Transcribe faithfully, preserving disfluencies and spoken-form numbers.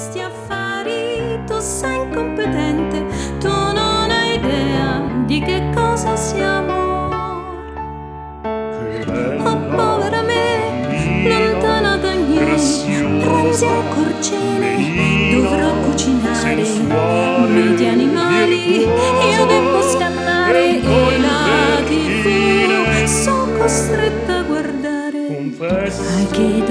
questi affari, tu sei incompetente, tu non hai idea di che cosa sia amor. Oh povera me, lontana da miei pranzi e corcine, dovrò cucinare miti animali, io devo scannare e la tivù son costretta a guardare. Ai che